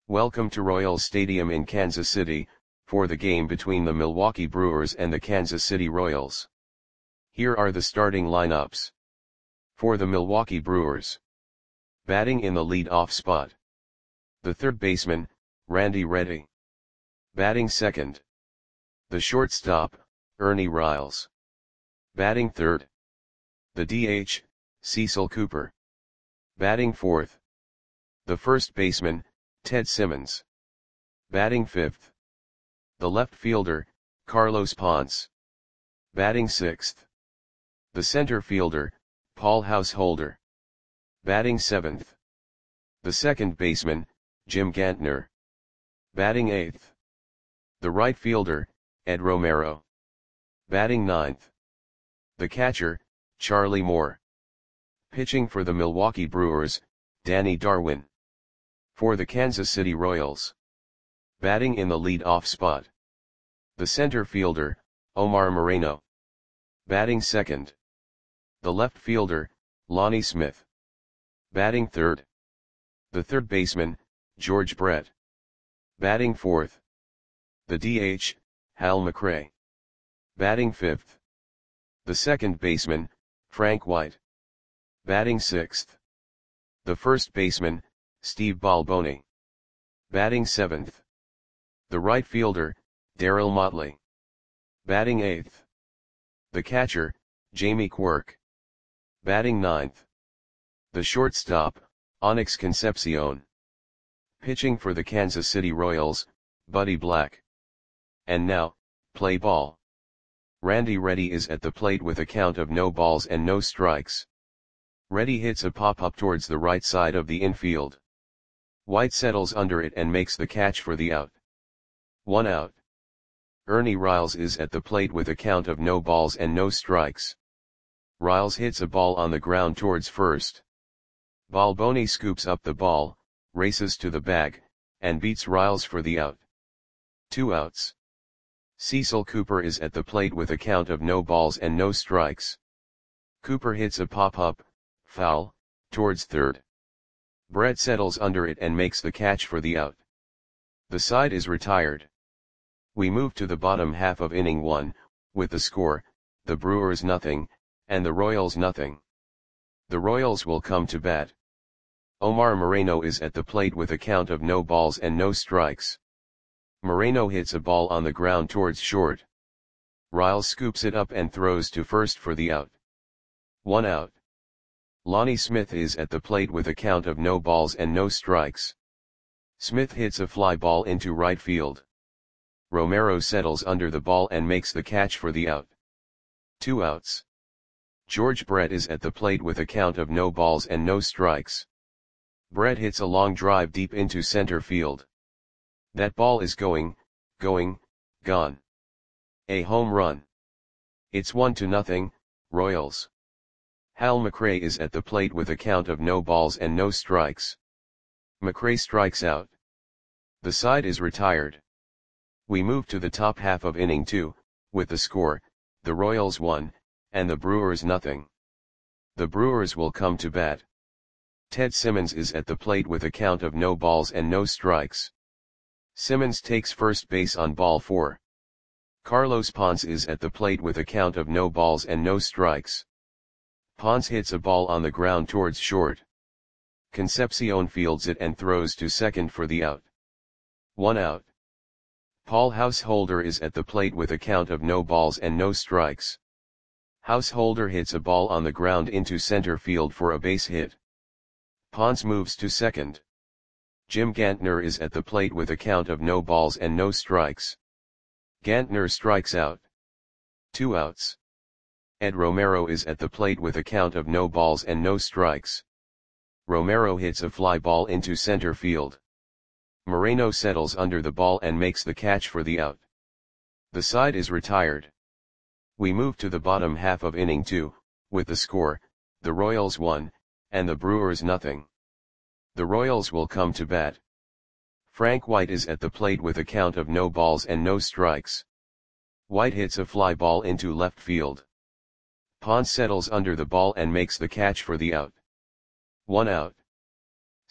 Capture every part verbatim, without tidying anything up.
Welcome to Royals Stadium in Kansas City, for the game between the Milwaukee Brewers and the Kansas City Royals. Here are the starting lineups. For the Milwaukee Brewers. Batting in the lead-off spot. The third baseman, Randy Reddy. Batting second. The shortstop, Ernie Riles. Batting third. The D H, Cecil Cooper. Batting fourth. The first baseman, Ted Simmons. Batting fifth. The left fielder, Carlos Ponce. Batting sixth. The center fielder, Paul Householder. Batting seventh. The second baseman, Jim Gantner. Batting eighth. The right fielder, Ed Romero. Batting ninth. The catcher, Charlie Moore. Pitching for the Milwaukee Brewers, Danny Darwin. For the Kansas City Royals. Batting in the lead-off spot. The center fielder, Omar Moreno. Batting second. The left fielder, Lonnie Smith. Batting third. The third baseman, George Brett. Batting fourth. The D H, Hal McRae. Batting fifth. The second baseman, Frank White. Batting sixth. The first baseman, Steve Balboni. Batting seventh. The right fielder, Darryl Motley. Batting eighth. The catcher, Jamie Quirk. Batting ninth. The shortstop, Onyx Concepcion. Pitching for the Kansas City Royals, Buddy Black. And now, play ball. Randy Reddy is at the plate with a count of no balls and no strikes. Reddy hits a pop-up towards the right side of the infield. White settles under it and makes the catch for the out. One out. Ernie Riles is at the plate with a count of no balls and no strikes. Riles hits a ball on the ground towards first. Balboni scoops up the ball, races to the bag, and beats Riles for the out. Two outs. Cecil Cooper is at the plate with a count of no balls and no strikes. Cooper hits a pop-up, foul, towards third. Brett settles under it and makes the catch for the out. The side is retired. We move to the bottom half of inning one, with the score, the Brewers nothing, and the Royals nothing. The Royals will come to bat. Omar Moreno is at the plate with a count of no balls and no strikes. Moreno hits a ball on the ground towards short. Riles scoops it up and throws to first for the out. One out. Lonnie Smith is at the plate with a count of no balls and no strikes. Smith hits a fly ball into right field. Romero settles under the ball and makes the catch for the out. Two outs. George Brett is at the plate with a count of no balls and no strikes. Brett hits a long drive deep into center field. That ball is going, going, gone. A home run. It's one to nothing, Royals. Hal McRae is at the plate with a count of no balls and no strikes. McRae strikes out. The side is retired. We move to the top half of inning two, with the score, the Royals one, and the Brewers nothing. The Brewers will come to bat. Ted Simmons is at the plate with a count of no balls and no strikes. Simmons takes first base on ball four. Carlos Ponce is at the plate with a count of no balls and no strikes. Ponce hits a ball on the ground towards short. Concepcion fields it and throws to second for the out. One out. Paul Householder is at the plate with a count of no balls and no strikes. Householder hits a ball on the ground into center field for a base hit. Ponce moves to second. Jim Gantner is at the plate with a count of no balls and no strikes. Gantner strikes out. Two outs. Ed Romero is at the plate with a count of no balls and no strikes. Romero hits a fly ball into center field. Moreno settles under the ball and makes the catch for the out. The side is retired. We move to the bottom half of inning two, with the score, the Royals one, and the Brewers nothing. The Royals will come to bat. Frank White is at the plate with a count of no balls and no strikes. White hits a fly ball into left field. Ponce settles under the ball and makes the catch for the out. One out.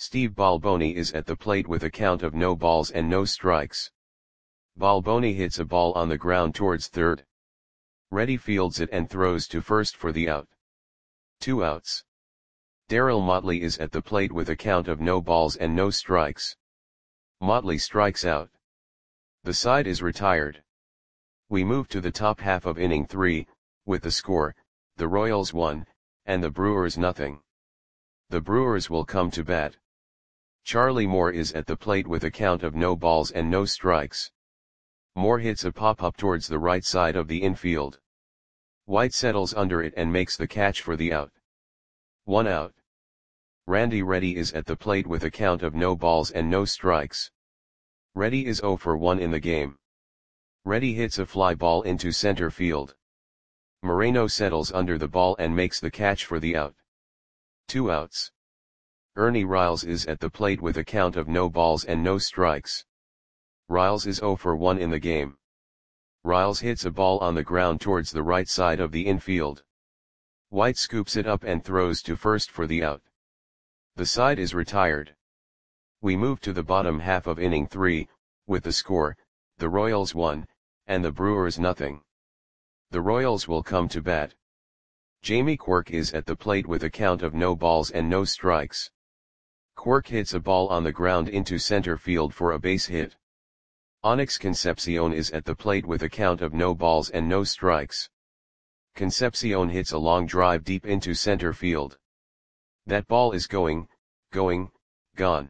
Steve Balboni is at the plate with a count of no balls and no strikes. Balboni hits a ball on the ground towards third. Reddy fields it and throws to first for the out. Two outs. Darryl Motley is at the plate with a count of no balls and no strikes. Motley strikes out. The side is retired. We move to the top half of inning three, with the score, the Royals one, and the Brewers nothing. The Brewers will come to bat. Charlie Moore is at the plate with a count of no balls and no strikes. Moore hits a pop-up towards the right side of the infield. White settles under it and makes the catch for the out. One out. Randy Reddy is at the plate with a count of no balls and no strikes. Reddy is oh for one in the game. Reddy hits a fly ball into center field. Moreno settles under the ball and makes the catch for the out. Two outs. Ernie Riles is at the plate with a count of no balls and no strikes. Riles is oh for one in the game. Riles hits a ball on the ground towards the right side of the infield. White scoops it up and throws to first for the out. The side is retired. We move to the bottom half of inning three, with the score, the Royals one, and the Brewers nothing. The Royals will come to bat. Jamie Quirk is at the plate with a count of no balls and no strikes. Quirk hits a ball on the ground into center field for a base hit. Onyx Concepcion is at the plate with a count of no balls and no strikes. Concepcion hits a long drive deep into center field. That ball is going, going, gone.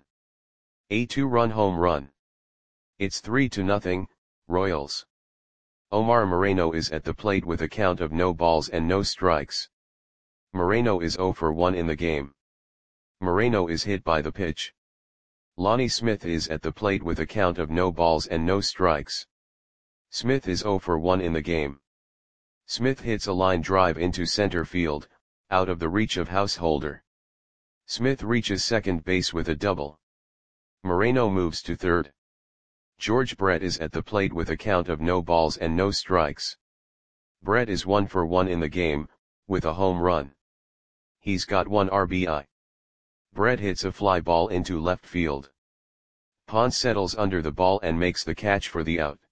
A two-run home run. It's three to nothing, Royals. Omar Moreno is at the plate with a count of no balls and no strikes. Moreno is oh for one in the game. Moreno is hit by the pitch. Lonnie Smith is at the plate with a count of no balls and no strikes. Smith is oh for one in the game. Smith hits a line drive into center field, out of the reach of Householder. Smith reaches second base with a double. Moreno moves to third. George Brett is at the plate with a count of no balls and no strikes. Brett is one for one in the game, with a home run. He's got one R B I. Brett hits a fly ball into left field. Ponce settles under the ball and makes the catch for the out.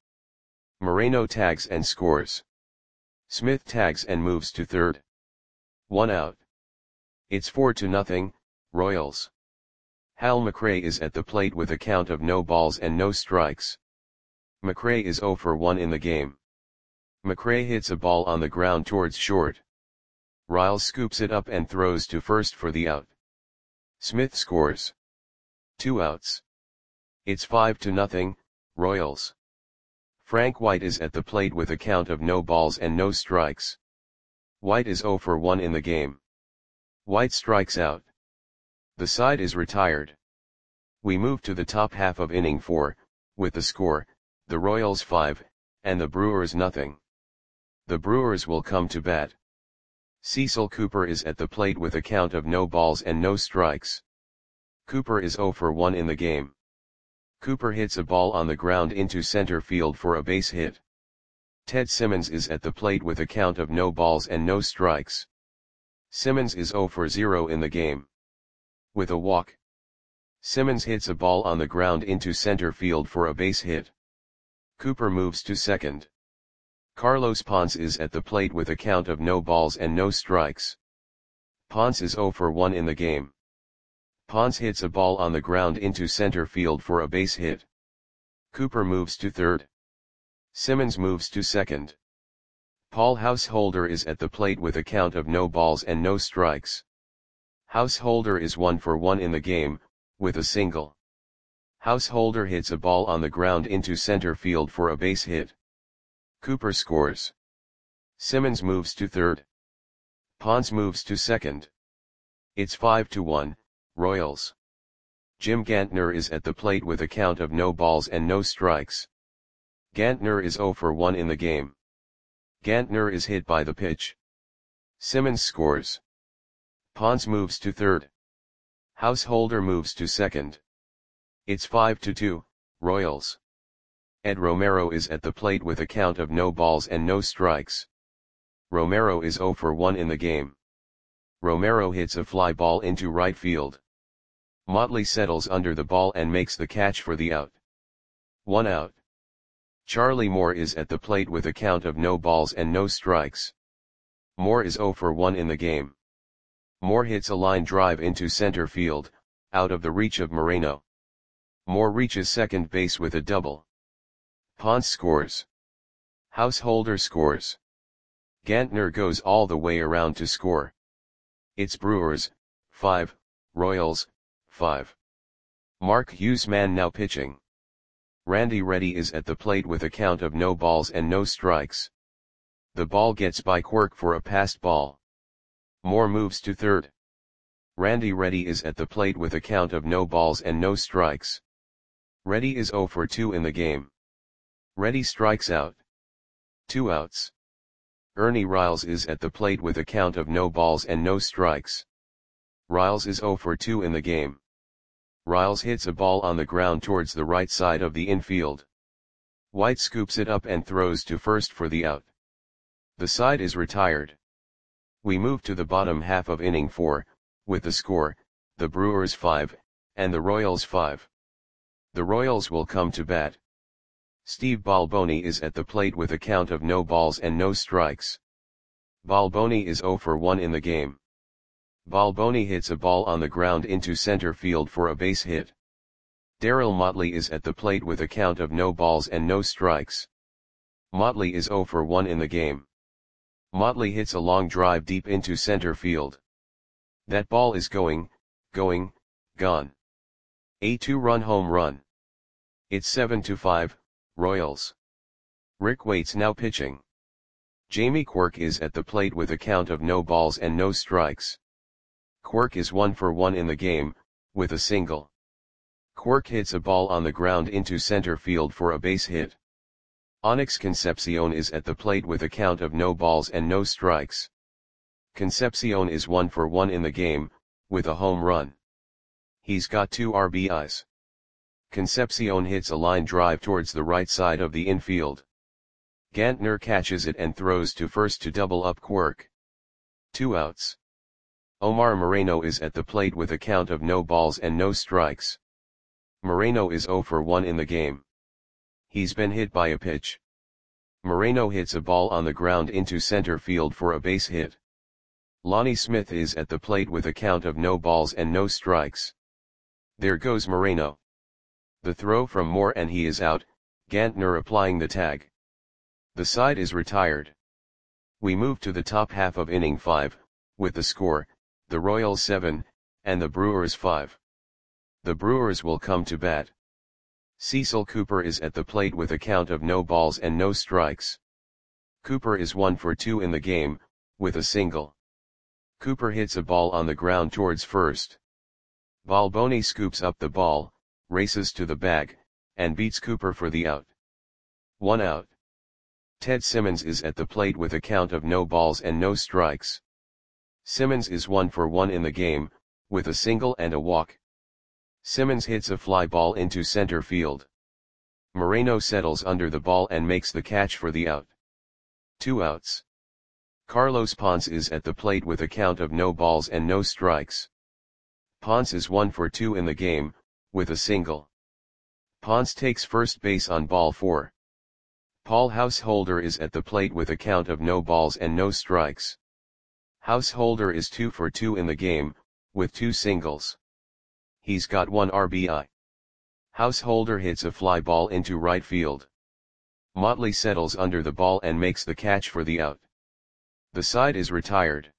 Moreno tags and scores. Smith tags and moves to third. One out. It's four to nothing, Royals. Hal McRae is at the plate with a count of no balls and no strikes. McRae is oh for one in the game. McRae hits a ball on the ground towards short. Riles scoops it up and throws to first for the out. Smith scores. Two outs. It's five to nothing, Royals. Frank White is at the plate with a count of no balls and no strikes. White is oh for one in the game. White strikes out. The side is retired. We move to the top half of inning four, with the score, the Royals five, and the Brewers nothing. The Brewers will come to bat. Cecil Cooper is at the plate with a count of no balls and no strikes. Cooper is oh for one in the game. Cooper hits a ball on the ground into center field for a base hit. Ted Simmons is at the plate with a count of no balls and no strikes. Simmons is oh for zero in the game. With a walk. Simmons hits a ball on the ground into center field for a base hit. Cooper moves to second. Carlos Ponce is at the plate with a count of no balls and no strikes. Ponce is oh for one in the game. Ponce hits a ball on the ground into center field for a base hit. Cooper moves to third. Simmons moves to second. Paul Householder is at the plate with a count of no balls and no strikes. Householder is one for one in the game, with a single. Householder hits a ball on the ground into center field for a base hit. Cooper scores. Simmons moves to third. Ponce moves to second. It's five to one, Royals. Jim Gantner is at the plate with a count of no balls and no strikes. Gantner is oh for one in the game. Gantner is hit by the pitch. Simmons scores. Ponce moves to third. Householder moves to second. It's five to two, Royals. Ed Romero is at the plate with a count of no balls and no strikes. Romero is oh for one in the game. Romero hits a fly ball into right field. Motley settles under the ball and makes the catch for the out. One out. Charlie Moore is at the plate with a count of no balls and no strikes. Moore is zero for one in the game. Moore hits a line drive into center field, out of the reach of Moreno. Moore reaches second base with a double. Ponce scores. Householder scores. Gantner goes all the way around to score. It's Brewers, five, Royals, five. Mark Huseman now pitching. Randy Reddy is at the plate with a count of no balls and no strikes. The ball gets by Quirk for a passed ball. Moore moves to third. Randy Reddy is at the plate with a count of no balls and no strikes. Reddy is zero for two in the game. Reddy strikes out. Two outs. Ernie Riles is at the plate with a count of no balls and no strikes. Riles is zero for two in the game. Riles hits a ball on the ground towards the right side of the infield. White scoops it up and throws to first for the out. The side is retired. We move to the bottom half of inning four, with the score, the Brewers five, and the Royals five. The Royals will come to bat. Steve Balboni is at the plate with a count of no balls and no strikes. Balboni is zero for one in the game. Balboni hits a ball on the ground into center field for a base hit. Darryl Motley is at the plate with a count of no balls and no strikes. Motley is zero for one in the game. Motley hits a long drive deep into center field. That ball is going, going, gone. A two-run home run. It's seven to five, Royals. Rick Waite's now pitching. Jamie Quirk is at the plate with a count of no balls and no strikes. Quirk is one for one in the game, with a single. Quirk hits a ball on the ground into center field for a base hit. Onyx Concepcion is at the plate with a count of no balls and no strikes. Concepcion is one for one in the game, with a home run. He's got two R B Is. Concepcion hits a line drive towards the right side of the infield. Gantner catches it and throws to first to double up Quirk. Two outs. Omar Moreno is at the plate with a count of no balls and no strikes. Moreno is zero for one in the game. He's been hit by a pitch. Moreno hits a ball on the ground into center field for a base hit. Lonnie Smith is at the plate with a count of no balls and no strikes. There goes Moreno. The throw from Moore and he is out, Gantner applying the tag. The side is retired. We move to the top half of inning five, with the score, the Royals seven, and the Brewers five. The Brewers will come to bat. Cecil Cooper is at the plate with a count of no balls and no strikes. Cooper is one for two in the game, with a single. Cooper hits a ball on the ground towards first. Balboni scoops up the ball, races to the bag, and beats Cooper for the out. One out. Ted Simmons is at the plate with a count of no balls and no strikes. Simmons is one for one in the game, with a single and a walk. Simmons hits a fly ball into center field. Moreno settles under the ball and makes the catch for the out. Two outs. Carlos Ponce is at the plate with a count of no balls and no strikes. Ponce is one for two in the game, with a single. Ponce takes first base on ball four. Paul Householder is at the plate with a count of no balls and no strikes. Householder is two for two in the game, with two singles. He's got one R B I. Householder hits a fly ball into right field. Motley settles under the ball and makes the catch for the out. The side is retired.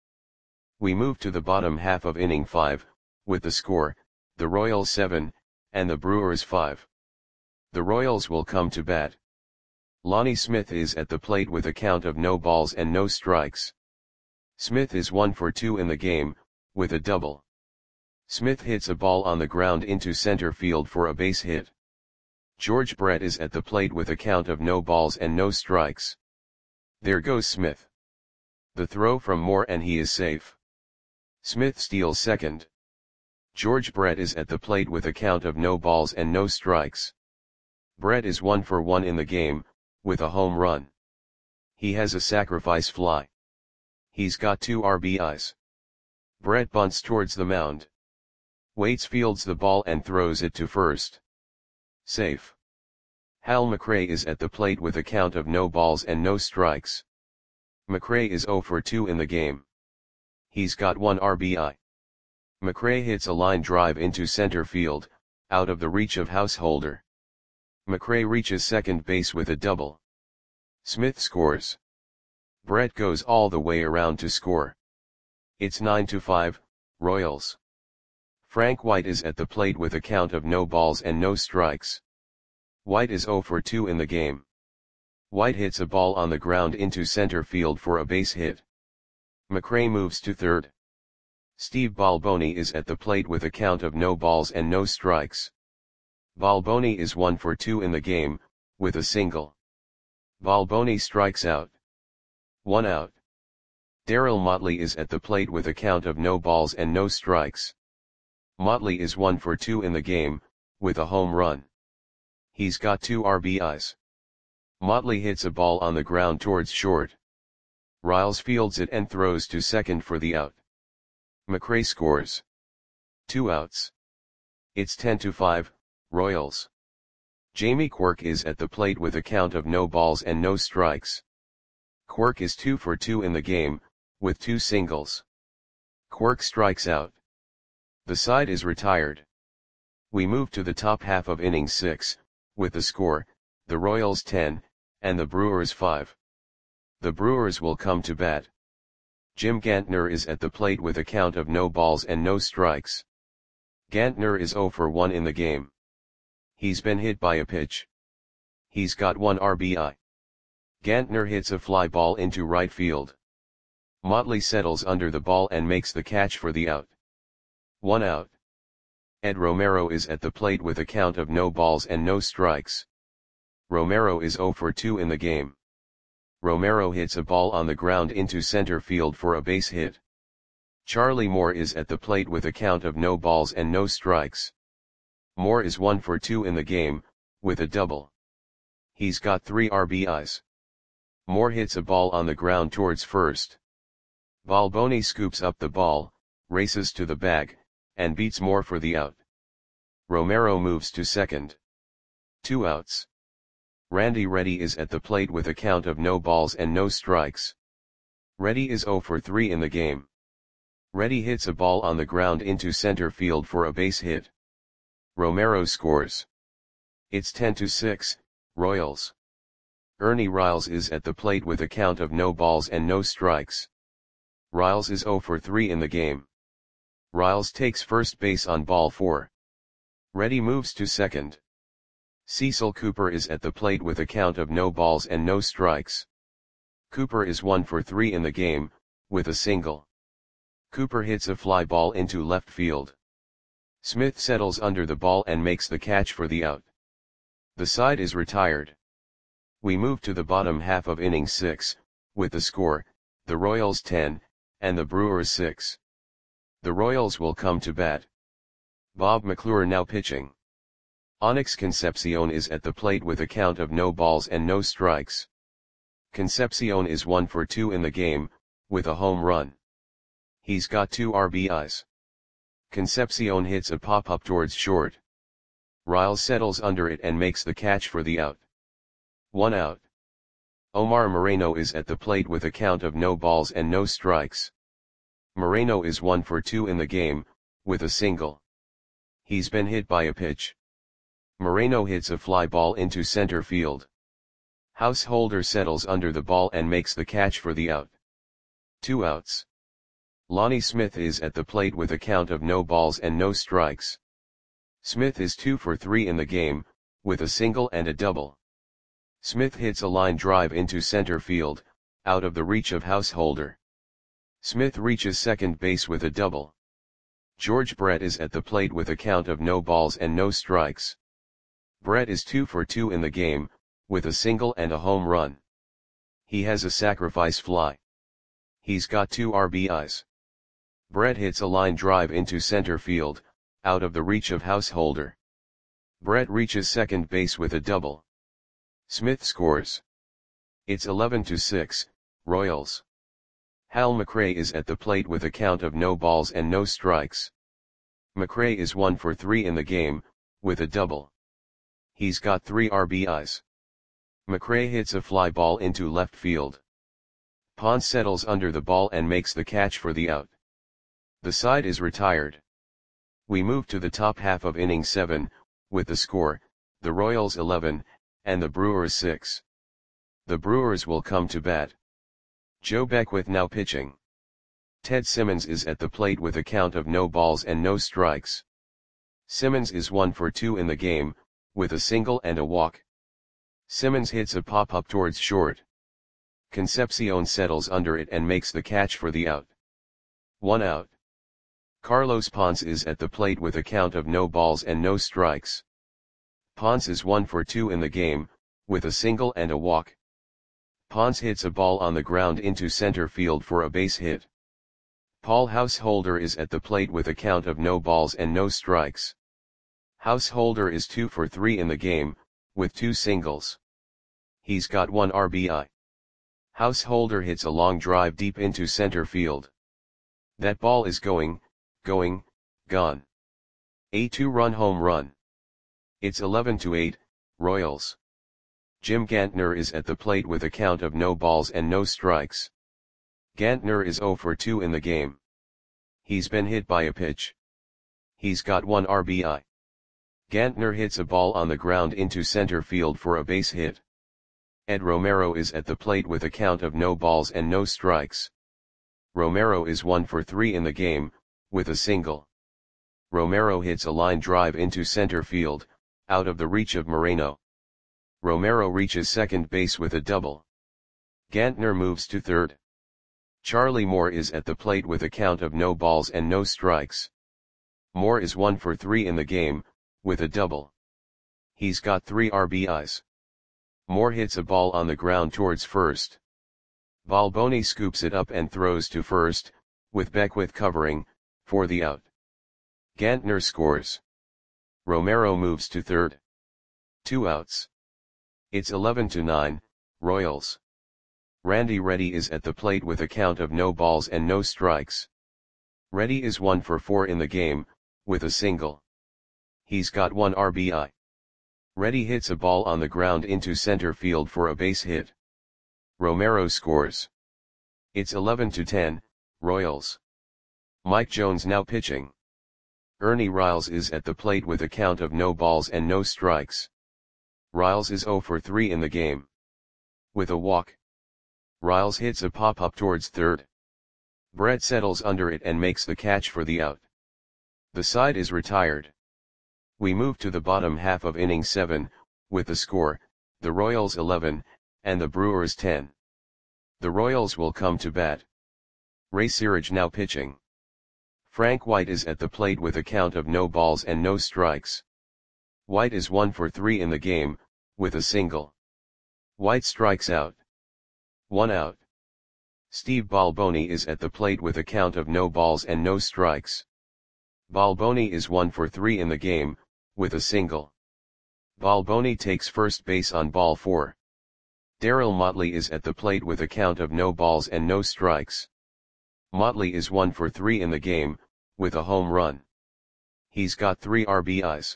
We move to the bottom half of inning five, with the score, the Royals seven, and the Brewers five. The Royals will come to bat. Lonnie Smith is at the plate with a count of no balls and no strikes. Smith is one for two in the game, with a double. Smith hits a ball on the ground into center field for a base hit. George Brett is at the plate with a count of no balls and no strikes. There goes Smith. The throw from Moore and he is safe. Smith steals second. George Brett is at the plate with a count of no balls and no strikes. Brett is one for one in the game, with a home run. He has a sacrifice fly. He's got two R B Is. Brett bunts towards the mound. Waits fields the ball and throws it to first. Safe. Hal McRae is at the plate with a count of no balls and no strikes. McRae is oh for two in the game. He's got one R B I. McRae hits a line drive into center field, out of the reach of Householder. McRae reaches second base with a double. Smith scores. Brett goes all the way around to score. It's nine to five, Royals. Frank White is at the plate with a count of no balls and no strikes. White is oh for two in the game. White hits a ball on the ground into center field for a base hit. McRae moves to third. Steve Balboni is at the plate with a count of no balls and no strikes. Balboni is one for two in the game, with a single. Balboni strikes out. One out. Darryl Motley is at the plate with a count of no balls and no strikes. Motley is one for two in the game, with a home run. He's got two R B Is. Motley hits a ball on the ground towards short. Riles fields it and throws to second for the out. McRae scores. Two outs. It's ten to five, Royals. Jamie Quirk is at the plate with a count of no balls and no strikes. Quirk is two for two in the game, with two singles. Quirk strikes out. The side is retired. We move to the top half of inning six, with the score, the Royals ten, and the Brewers five. The Brewers will come to bat. Jim Gantner is at the plate with a count of no balls and no strikes. Gantner is oh for one in the game. He's been hit by a pitch. He's got one R B I. Gantner hits a fly ball into right field. Motley settles under the ball and makes the catch for the out. One out. Ed Romero is at the plate with a count of no balls and no strikes. Romero is oh for two in the game. Romero hits a ball on the ground into center field for a base hit. Charlie Moore is at the plate with a count of no balls and no strikes. Moore is one for two in the game, with a double. He's got three R B Is. Moore hits a ball on the ground towards first. Balboni scoops up the ball, races to the bag, and beats Moore for the out. Romero moves to second. Two outs. Randy Reddy is at the plate with a count of no balls and no strikes. Reddy is oh for three in the game. Reddy hits a ball on the ground into center field for a base hit. Romero scores. It's ten to six, Royals. Ernie Riles is at the plate with a count of no balls and no strikes. Riles is oh for three in the game. Riles takes first base on ball four. Reddy moves to second. Cecil Cooper is at the plate with a count of no balls and no strikes. Cooper is one for three in the game, with a single. Cooper hits a fly ball into left field. Smith settles under the ball and makes the catch for the out. The side is retired. We move to the bottom half of inning six, with the score, the Royals ten, and the Brewers six. The Royals will come to bat. Bob McClure now pitching. Onyx Concepcion is at the plate with a count of no balls and no strikes. Concepcion is one for two in the game, with a home run. He's got two R B Is. Concepcion hits a pop-up towards short. Riles settles under it and makes the catch for the out. One out. Omar Moreno is at the plate with a count of no balls and no strikes. Moreno is one for two in the game, with a single. He's been hit by a pitch. Moreno hits a fly ball into center field. Householder settles under the ball and makes the catch for the out. Two outs. Lonnie Smith is at the plate with a count of no balls and no strikes. Smith is two for three in the game, with a single and a double. Smith hits a line drive into center field, out of the reach of Householder. Smith reaches second base with a double. George Brett is at the plate with a count of no balls and no strikes. Brett is two for two in the game, with a single and a home run. He has a sacrifice fly. He's got two R B Is. Brett hits a line drive into center field, out of the reach of Householder. Brett reaches second base with a double. Smith scores. It's eleven to six, Royals. Hal McRae is at the plate with a count of no balls and no strikes. McRae is one for three in the game, with a double. He's got three R B Is. McRae hits a fly ball into left field. Ponce settles under the ball and makes the catch for the out. The side is retired. We move to the top half of inning seven, with the score, the Royals eleven, and the Brewers six. The Brewers will come to bat. Joe Beckwith now pitching. Ted Simmons is at the plate with a count of no balls and no strikes. Simmons is one for two in the game, with a single and a walk. Simmons hits a pop-up towards short. Concepcion settles under it and makes the catch for the out. One out. Carlos Ponce is at the plate with a count of no balls and no strikes. Ponce is one for two in the game, with a single and a walk. Ponce hits a ball on the ground into center field for a base hit. Paul Householder is at the plate with a count of no balls and no strikes. Householder is two for three in the game, with two singles. He's got one R B I. Householder hits a long drive deep into center field. That ball is going, going, gone. A two-run home run. It's eleven to eight, Royals. Jim Gantner is at the plate with a count of no balls and no strikes. Gantner is zero for two in the game. He's been hit by a pitch. He's got one R B I. Gantner hits a ball on the ground into center field for a base hit. Ed Romero is at the plate with a count of no balls and no strikes. Romero is one for three in the game, with a single. Romero hits a line drive into center field, out of the reach of Moreno. Romero reaches second base with a double. Gantner moves to third. Charlie Moore is at the plate with a count of no balls and no strikes. Moore is one for three in the game, with a double. He's got three R B Is. Moore hits a ball on the ground towards first. Balboni scoops it up and throws to first, with Beckwith covering, for the out. Gantner scores. Romero moves to third. Two outs. It's eleven to nine, Royals. Randy Reddy is at the plate with a count of no balls and no strikes. Reddy is one for four in the game, with a single. He's got one R B I. Reddy hits a ball on the ground into center field for a base hit. Romero scores. It's eleven to ten, Royals. Mike Jones now pitching. Ernie Riles is at the plate with a count of no balls and no strikes. Riles is zero for three in the game. With a walk. Riles hits a pop-up towards third. Brett settles under it and makes the catch for the out. The side is retired. We move to the bottom half of inning seven, with the score, the Royals eleven, and the Brewers ten. The Royals will come to bat. Ray Searage now pitching. Frank White is at the plate with a count of no balls and no strikes. White is one for three in the game, with a single. White strikes out. One out. Steve Balboni is at the plate with a count of no balls and no strikes. Balboni is one for three in the game, with a single. Balboni takes first base on ball four. Darryl Motley is at the plate with a count of no balls and no strikes. Motley is one for three in the game, with a home run. He's got three R B Is.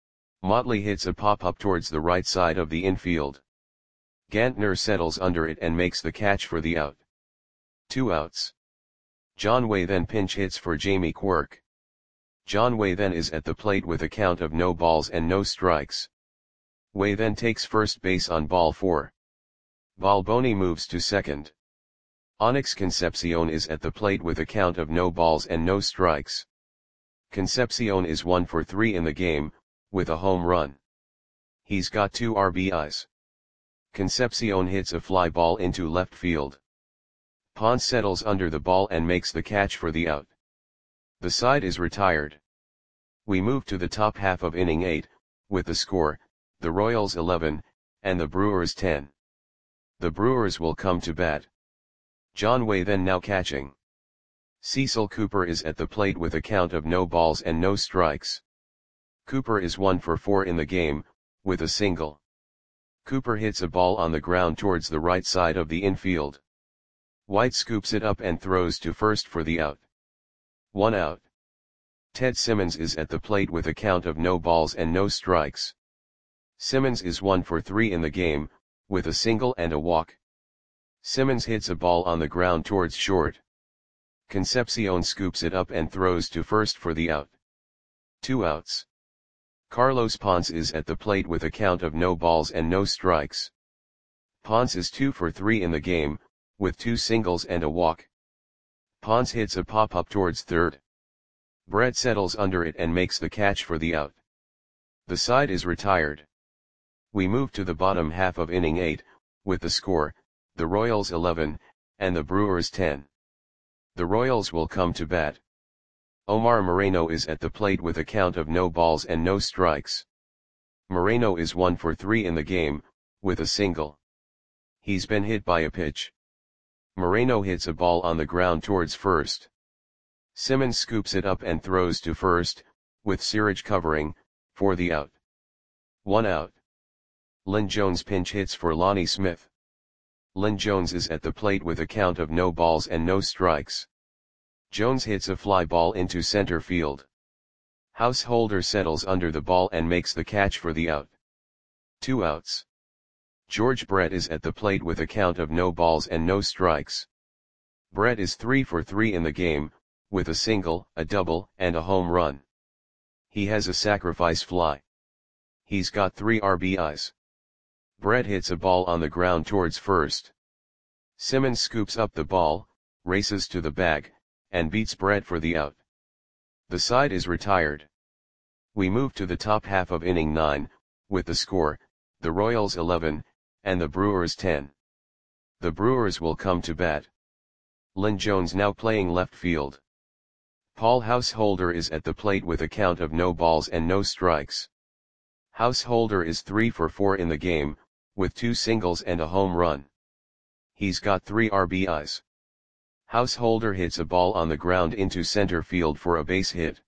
Motley hits a pop-up towards the right side of the infield. Gantner settles under it and makes the catch for the out. Two outs. John Way then pinch hits for Jamie Quirk. John Way then is at the plate with a count of no balls and no strikes. Way then takes first base on ball four. Balboni moves to second. Onyx Concepcion is at the plate with a count of no balls and no strikes. Concepcion is one for three in the game, with a home run. He's got two R B Is. Concepcion hits a fly ball into left field. Ponce settles under the ball and makes the catch for the out. The side is retired. We move to the top half of inning eight, with the score, the Royals eleven, and the Brewers ten. The Brewers will come to bat. John Way then now catching. Cecil Cooper is at the plate with a count of no balls and no strikes. Cooper is one for four in the game, with a single. Cooper hits a ball on the ground towards the right side of the infield. White scoops it up and throws to first for the out. One out. Ted Simmons is at the plate with a count of no balls and no strikes. Simmons is one for three in the game, with a single and a walk. Simmons hits a ball on the ground towards short. Concepcion scoops it up and throws to first for the out. Two outs. Carlos Ponce is at the plate with a count of no balls and no strikes. Ponce is two for three in the game, with two singles and a walk. Ponce hits a pop-up towards third. Brett settles under it and makes the catch for the out. The side is retired. We move to the bottom half of inning eight, with the score, the Royals eleven, and the Brewers ten. The Royals will come to bat. Omar Moreno is at the plate with a count of no balls and no strikes. Moreno is one for three in the game, with a single. He's been hit by a pitch. Moreno hits a ball on the ground towards first. Simmons scoops it up and throws to first, with Siraj covering, for the out. One out. Lynn Jones pinch hits for Lonnie Smith. Lynn Jones is at the plate with a count of no balls and no strikes. Jones hits a fly ball into center field. Householder settles under the ball and makes the catch for the out. Two outs. George Brett is at the plate with a count of no balls and no strikes. Brett is three for three in the game, with a single, a double, and a home run. He has a sacrifice fly. He's got three R B Is. Brett hits a ball on the ground towards first. Simmons scoops up the ball, races to the bag, and beats Brett for the out. The side is retired. We move to the top half of inning nine, with the score, the Royals eleven, and the Brewers ten. The Brewers will come to bat. Lynn Jones now playing left field. Paul Householder is at the plate with a count of no balls and no strikes. Householder is three for four in the game, with two singles and a home run. He's got three R B Is. Householder hits a ball on the ground into center field for a base hit.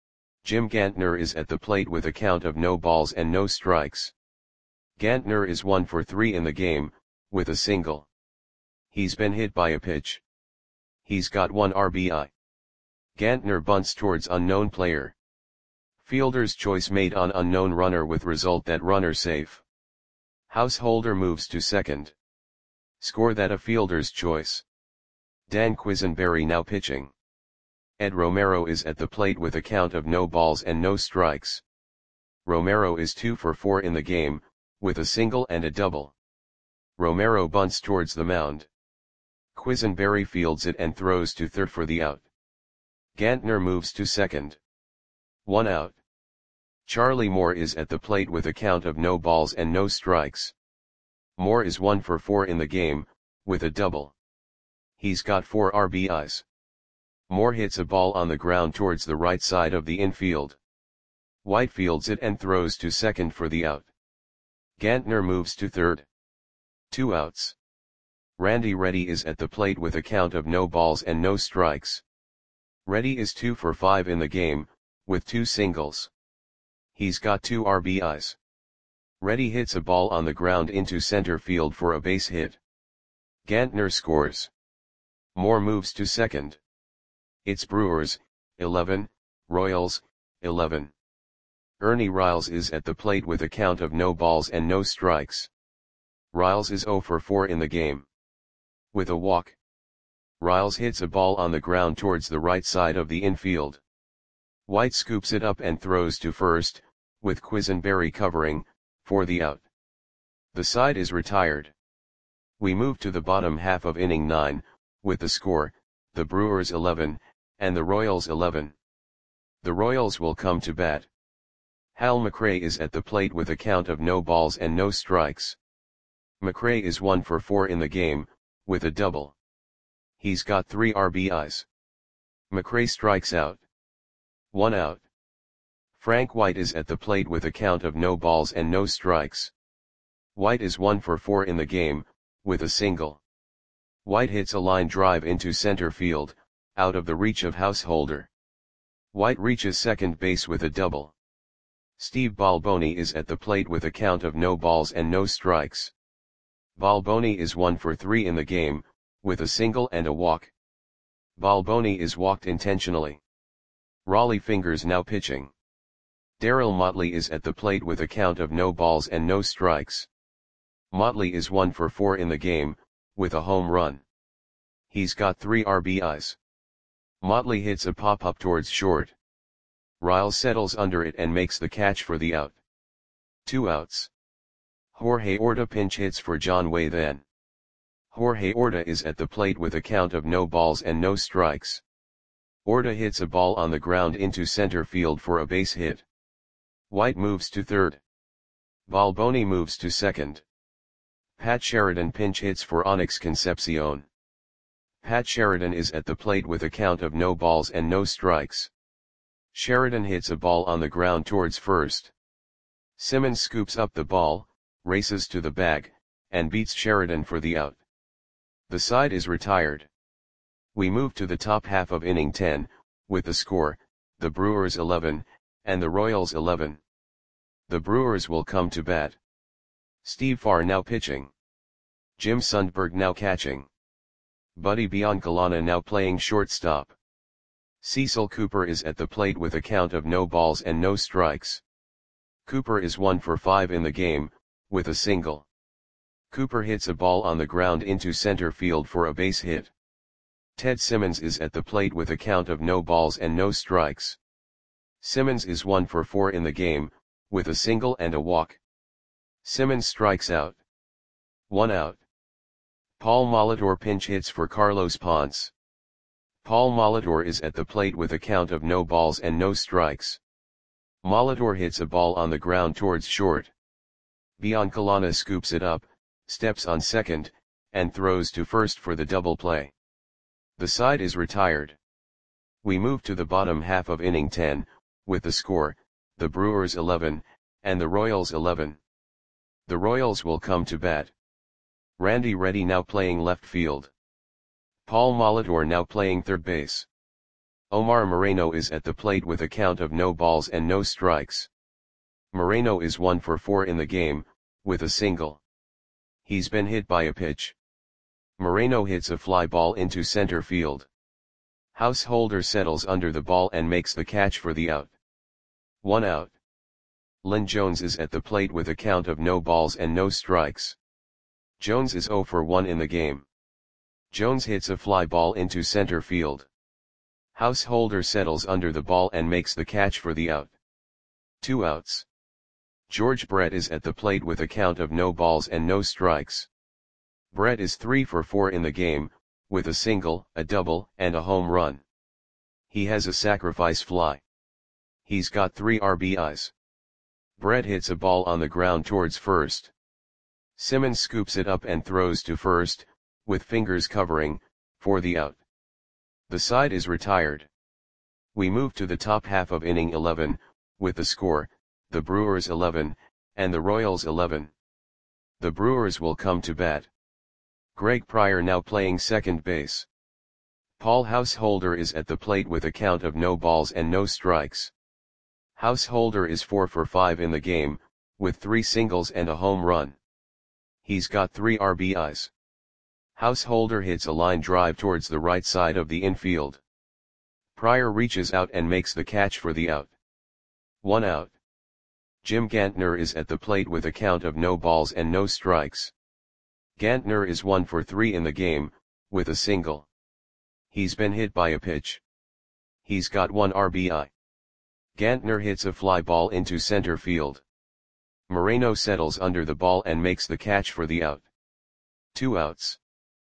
Jim Gantner is at the plate with a count of no balls and no strikes. Gantner is one for three in the game, with a single. He's been hit by a pitch. He's got one R B I. Gantner bunts towards unknown player. Fielder's choice made on unknown runner with result that runner safe. Householder moves to second. Score that a fielder's choice. Dan Quisenberry now pitching. Ed Romero is at the plate with a count of no balls and no strikes. Romero is two for four in the game, with a single and a double. Romero bunts towards the mound. Quisenberry fields it and throws to third for the out. Gantner moves to second. One out. Charlie Moore is at the plate with a count of no balls and no strikes. Moore is one for four in the game, with a double. He's got four R B Is. Moore hits a ball on the ground towards the right side of the infield. White fields it and throws to second for the out. Gantner moves to third. Two outs. Randy Reddy is at the plate with a count of no balls and no strikes. Reddy is two for five in the game, with two singles. He's got two R B Is. Reddy hits a ball on the ground into center field for a base hit. Gantner scores. Moore moves to second. It's Brewers, eleven, Royals, eleven. Ernie Riles is at the plate with a count of no balls and no strikes. Riles is zero for four in the game. With a walk. Riles hits a ball on the ground towards the right side of the infield. White scoops it up and throws to first, with Quisenberry covering, for the out. The side is retired. We move to the bottom half of inning nine, with the score, the Brewers eleven, and the Royals eleven. The Royals will come to bat. Hal McRae is at the plate with a count of no balls and no strikes. McRae is one for four in the game, with a double. He's got three R B Is. McRae strikes out. One out. Frank White is at the plate with a count of no balls and no strikes. White is one for four in the game, with a single. White hits a line drive into center field, out of the reach of Householder. White reaches second base with a double. Steve Balboni is at the plate with a count of no balls and no strikes. Balboni is one for three in the game, with a single and a walk. Balboni is walked intentionally. Rollie Fingers now pitching. Darryl Motley is at the plate with a count of no balls and no strikes. Motley is one for four in the game, with a home run. He's got three R B Is. Motley hits a pop-up towards short. Riles settles under it and makes the catch for the out. Two outs. Jorge Orta pinch hits for John Way then. Jorge Orta is at the plate with a count of no balls and no strikes. Orta hits a ball on the ground into center field for a base hit. White moves to third. Balboni moves to second. Pat Sheridan pinch hits for Onyx Concepcion. Pat Sheridan is at the plate with a count of no balls and no strikes. Sheridan hits a ball on the ground towards first. Simmons scoops up the ball, races to the bag, and beats Sheridan for the out. The side is retired. We move to the top half of inning ten, with the score, the Brewers eleven, and the Royals eleven. The Brewers will come to bat. Steve Farr now pitching. Jim Sundberg now catching. Buddy Biancalana now playing shortstop. Cecil Cooper is at the plate with a count of no balls and no strikes. Cooper is one for five in the game, with a single. Cooper hits a ball on the ground into center field for a base hit. Ted Simmons is at the plate with a count of no balls and no strikes. Simmons is one for four in the game, with a single and a walk. Simmons strikes out. One out. Paul Molitor pinch hits for Carlos Ponce. Paul Molitor is at the plate with a count of no balls and no strikes. Molitor hits a ball on the ground towards short. Biancalana scoops it up, steps on second, and throws to first for the double play. The side is retired. We move to the bottom half of inning ten, with the score, the Brewers eleven, and the Royals eleven. The Royals will come to bat. Randy Reddy now playing left field. Paul Molitor now playing third base. Omar Moreno is at the plate with a count of no balls and no strikes. Moreno is one for four in the game, with a single. He's been hit by a pitch. Moreno hits a fly ball into center field. Householder settles under the ball and makes the catch for the out. One out. Lynn Jones is at the plate with a count of no balls and no strikes. Jones is zero for one in the game. Jones hits a fly ball into center field. Householder settles under the ball and makes the catch for the out. Two outs. George Brett is at the plate with a count of no balls and no strikes. Brett is three for four in the game, with a single, a double, and a home run. He has a sacrifice fly. He's got three R B Is. Brett hits a ball on the ground towards first. Simmons scoops it up and throws to first, with fingers covering, for the out. The side is retired. We move to the top half of inning eleven, with the score, the Brewers eleven, and the Royals eleven. The Brewers will come to bat. Greg Pryor now playing second base. Paul Householder is at the plate with a count of no balls and no strikes. Householder is four for five in the game, with three singles and a home run. He's got three R B Is. Householder hits a line drive towards the right side of the infield. Pryor reaches out and makes the catch for the out. One out. Jim Gantner is at the plate with a count of no balls and no strikes. Gantner is one for three in the game, with a single. He's been hit by a pitch. He's got one R B I. Gantner hits a fly ball into center field. Moreno settles under the ball and makes the catch for the out. Two outs.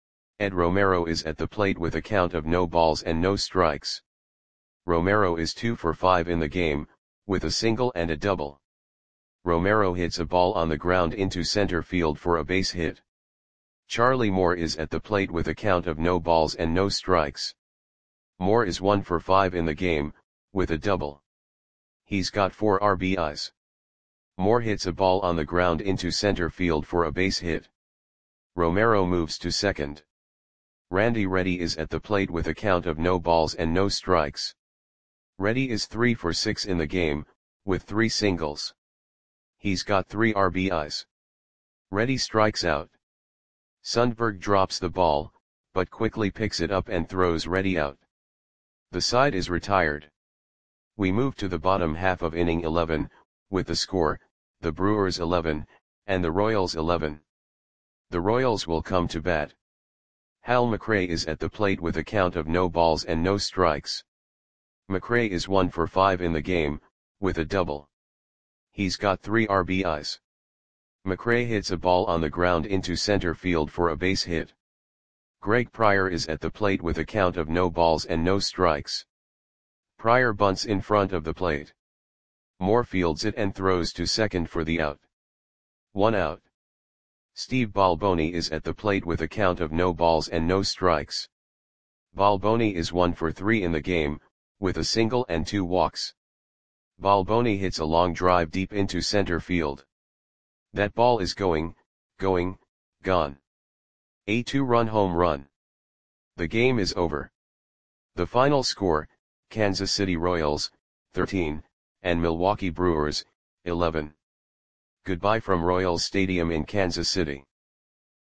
Ed Romero is at the plate with a count of no balls and no strikes. Romero is two for five in the game, with a single and a double. Romero hits a ball on the ground into center field for a base hit. Charlie Moore is at the plate with a count of no balls and no strikes. Moore is one for five in the game, with a double. He's got four R B Is. Moore hits a ball on the ground into center field for a base hit. Romero moves to second. Randy Reddy is at the plate with a count of no balls and no strikes. Reddy is three for six in the game, with three singles. He's got three R B Is. Reddy strikes out. Sundberg drops the ball, but quickly picks it up and throws Reddy out. The side is retired. We move to the bottom half of inning eleven, with the score, the Brewers eleven, and the Royals eleven. The Royals will come to bat. Hal McRae is at the plate with a count of no balls and no strikes. McRae is one for five in the game, with a double. He's got three R B Is. McRae hits a ball on the ground into center field for a base hit. Greg Pryor is at the plate with a count of no balls and no strikes. Pryor bunts in front of the plate. Moore fields it and throws to second for the out. One out. Steve Balboni is at the plate with a count of no balls and no strikes. Balboni is one for three in the game, with a single and two walks. Balboni hits a long drive deep into center field. That ball is going, going, gone. A two-run home run. The game is over. The final score, Kansas City Royals, thirteen, and Milwaukee Brewers, eleven. Goodbye from Royals Stadium in Kansas City.